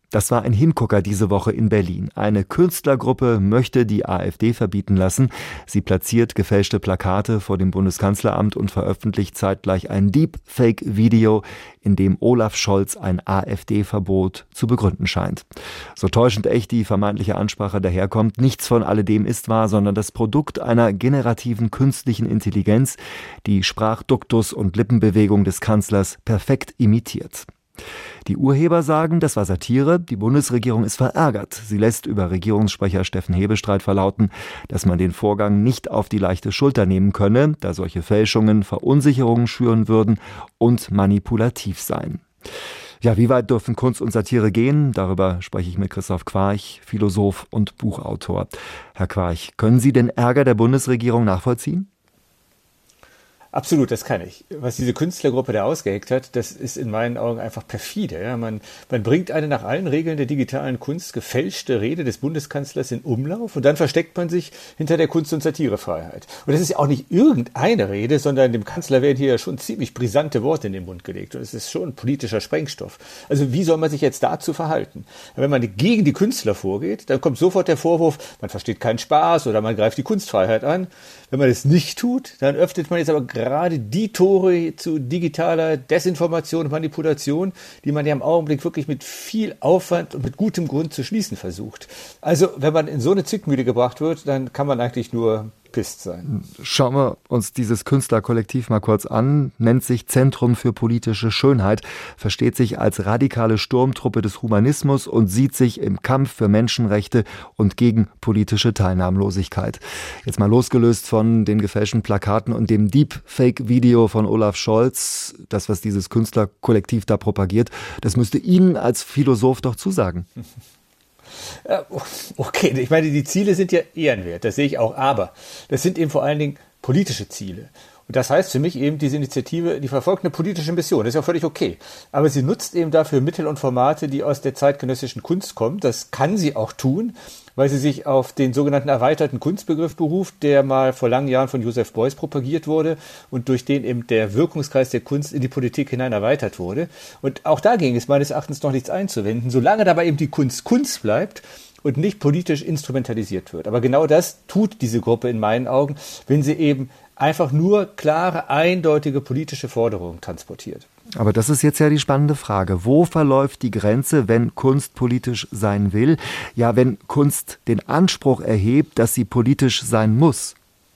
Das war ein Hingucker diese Woche in Berlin. Eine Künstlergruppe möchte die AfD verbieten lassen. Sie platziert gefälschte Plakate vor dem Bundeskanzleramt und veröffentlicht zeitgleich ein Deepfake-Video, in dem Olaf Scholz ein AfD-Verbot zu begründen scheint. So täuschend echt die vermeintliche Ansprache daherkommt, nichts von alledem ist wahr, sondern das Produkt einer generativen künstlichen Intelligenz, die Sprachduktus und Lippenbewegung des Kanzlers perfekt imitiert. Die Urheber sagen, das war Satire, die Bundesregierung ist verärgert. Sie lässt über Regierungssprecher Steffen Hebestreit verlauten, dass man den Vorgang nicht auf die leichte Schulter nehmen könne, da solche Fälschungen Verunsicherungen schüren würden und manipulativ seien. Ja, wie weit dürfen Kunst und Satire gehen? Darüber spreche ich mit Christoph Quarch, Philosoph und Buchautor. Herr Quarch, können Sie den Ärger der Bundesregierung nachvollziehen? Absolut, das kann ich. Was diese Künstlergruppe da ausgeheckt hat, das ist in meinen Augen einfach perfide. Ja, man bringt eine nach allen Regeln der digitalen Kunst gefälschte Rede des Bundeskanzlers in Umlauf und dann versteckt man sich hinter der Kunst- und Satirefreiheit. Und das ist ja auch nicht irgendeine Rede, sondern dem Kanzler werden hier schon ziemlich brisante Worte in den Mund gelegt. Und es ist schon politischer Sprengstoff. Also wie soll man sich jetzt dazu verhalten? Wenn man gegen die Künstler vorgeht, dann kommt sofort der Vorwurf, man versteht keinen Spaß oder man greift die Kunstfreiheit an. Wenn man das nicht tut, dann öffnet man jetzt aber gerade die Tore zu digitaler Desinformation und Manipulation, die man ja im Augenblick wirklich mit viel Aufwand und mit gutem Grund zu schließen versucht. Also, wenn man in so eine Zwickmühle gebracht wird, dann kann man eigentlich nur pisst sein. Schauen wir uns dieses Künstlerkollektiv mal kurz an. Nennt sich Zentrum für politische Schönheit, versteht sich als radikale Sturmtruppe des Humanismus und sieht sich im Kampf für Menschenrechte und gegen politische Teilnahmlosigkeit. Jetzt mal losgelöst von den gefälschten Plakaten und dem Deepfake-Video von Olaf Scholz, das, was dieses Künstlerkollektiv da propagiert, das müsste Ihnen als Philosoph doch zusagen. Okay, ich meine, die Ziele sind ja ehrenwert, das sehe ich auch, aber das sind eben vor allen Dingen politische Ziele. Und das heißt für mich eben, diese Initiative, die verfolgt eine politische Mission, das ist ja völlig okay. Aber sie nutzt eben dafür Mittel und Formate, die aus der zeitgenössischen Kunst kommen. Das kann sie auch tun, weil sie sich auf den sogenannten erweiterten Kunstbegriff beruft, der mal vor langen Jahren von Joseph Beuys propagiert wurde und durch den eben der Wirkungskreis der Kunst in die Politik hinein erweitert wurde. Und auch dagegen ist meines Erachtens noch nichts einzuwenden, solange dabei eben die Kunst Kunst bleibt und nicht politisch instrumentalisiert wird. Aber genau das tut diese Gruppe in meinen Augen, wenn sie eben einfach nur klare, eindeutige politische Forderungen transportiert. Aber das ist jetzt ja die spannende Frage. Wo verläuft die Grenze, wenn Kunst politisch sein will? Ja, wenn Kunst den Anspruch erhebt, dass sie politisch sein muss.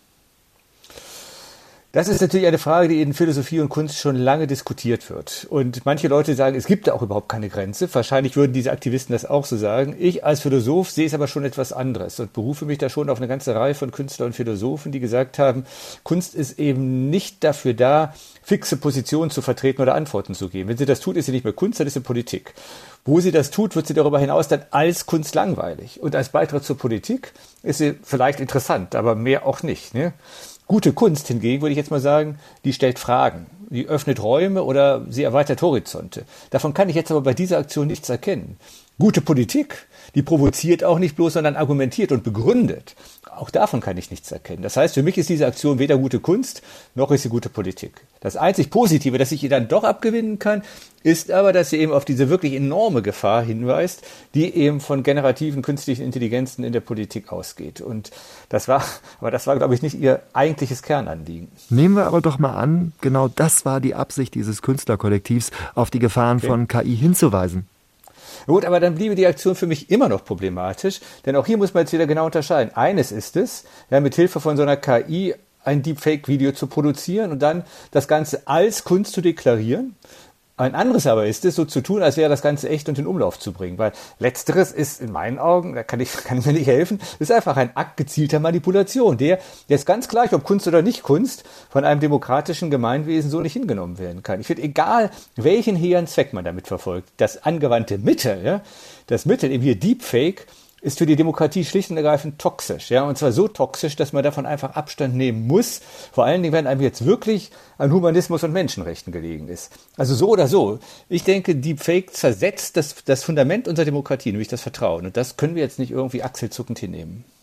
Das ist natürlich eine Frage, die in Philosophie und Kunst schon lange diskutiert wird. Und manche Leute sagen, es gibt da auch überhaupt keine Grenze. Wahrscheinlich würden diese Aktivisten das auch so sagen. Ich als Philosoph sehe es aber schon etwas anderes und berufe mich da schon auf eine ganze Reihe von Künstlern und Philosophen, die gesagt haben, Kunst ist eben nicht dafür da, fixe Positionen zu vertreten oder Antworten zu geben. Wenn sie das tut, ist sie nicht mehr Kunst, dann ist sie Politik. Wo sie das tut, wird sie darüber hinaus dann als Kunst langweilig. Und als Beitrag zur Politik ist sie vielleicht interessant, aber mehr auch nicht, ne? Gute Kunst hingegen, würde ich jetzt mal sagen, die stellt Fragen, die öffnet Räume oder sie erweitert Horizonte. Davon kann ich jetzt aber bei dieser Aktion nichts erkennen. Gute Politik, die provoziert auch nicht bloß, sondern argumentiert und begründet. Auch davon kann ich nichts erkennen. Das heißt, für mich ist diese Aktion weder gute Kunst, noch ist sie gute Politik. Das einzig Positive, das ich ihr dann doch abgewinnen kann, ist aber, dass sie eben auf diese wirklich enorme Gefahr hinweist, die eben von generativen künstlichen Intelligenzen in der Politik ausgeht. Und das war, glaube ich, nicht ihr eigentliches Kernanliegen. Nehmen wir aber doch mal an, genau das war die Absicht dieses Künstlerkollektivs, auf die Gefahren von KI hinzuweisen. Gut, aber dann bliebe die Aktion für mich immer noch problematisch, denn auch hier muss man jetzt wieder genau unterscheiden. Eines ist es, ja, mit Hilfe von so einer KI ein Deepfake-Video zu produzieren und dann das Ganze als Kunst zu deklarieren. Ein anderes aber ist es, so zu tun, als wäre das Ganze echt und in Umlauf zu bringen. Weil letzteres ist in meinen Augen, da kann ich mir nicht helfen, ist einfach ein Akt gezielter Manipulation, der jetzt ganz gleich, ob Kunst oder nicht Kunst, von einem demokratischen Gemeinwesen so nicht hingenommen werden kann. Ich finde, egal welchen hehren Zweck man damit verfolgt, das angewandte Mittel, ja, das Mittel eben hier Deepfake, ist für die Demokratie schlicht und ergreifend toxisch. Ja? Und zwar so toxisch, dass man davon einfach Abstand nehmen muss. Vor allen Dingen, wenn einem jetzt wirklich an Humanismus und Menschenrechten gelegen ist. Also so oder so. Ich denke, Deepfake zersetzt das Fundament unserer Demokratie, nämlich das Vertrauen. Und das können wir jetzt nicht irgendwie achselzuckend hinnehmen.